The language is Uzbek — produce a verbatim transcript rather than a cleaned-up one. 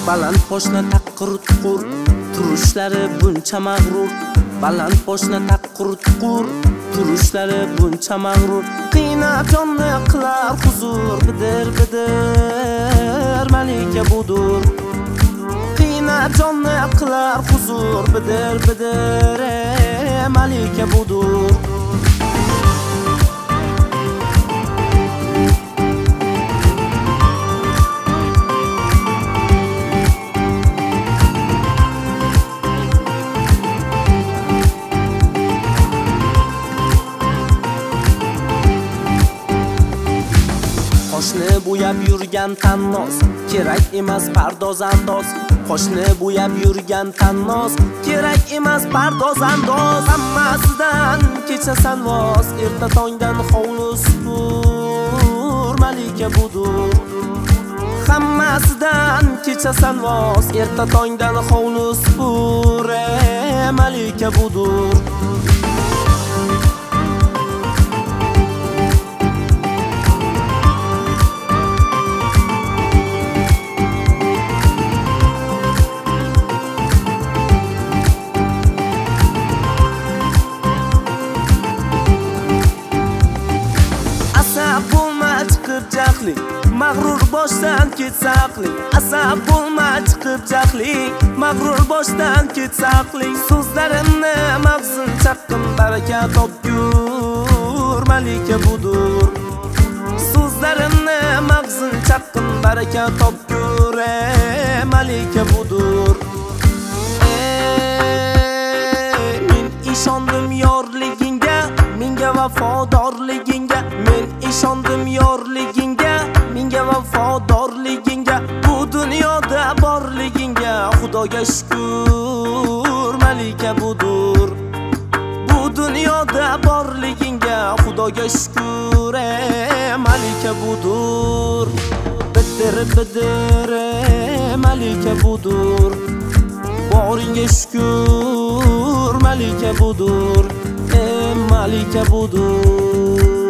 baland poshna taqqur tuqur, turishlari buncha mag'rur. Baland poshna taqqur tuqur, turishlari buncha mag'rur. Qiynab jonni qilar huzur, bidir bidir malika budur. Qiynab jonni qilar huzur, bidir bidir malika budur. Qoshni bo'yab yurgan tannoz, kerak emas pardoz andoz. Qoshni bo'yab yurgan tannoz, kerak emas pardoz andoz. Hammasidan kechasan voz, erta tongdan hovli supur, malika budur. Hammasidan kechasan voz, erta tongdan hovli supur, malika budur. Chiqib mag'rur boshdan ketsa aqling. Asab bo'lma chiqib jahling, mag'rur boshdan ketsa aqling. So'zlarimni mag'zin chaqqin, baraka topgur, malika budur. So'zlarimni mag'zin chaqqin, baraka topgur, malika budur. Men ishondim yorligingga, menga vafodorligingga. Men ishondim yorligingga, menga vafodorligingga. Bu dunyoda borligingga Xudoga shukr, malika budur. Bu dunyoda borligingga Xudoga shukr, malika budur. Bidir bidir malika budur. Boringga shukr, malika budur, malika budur.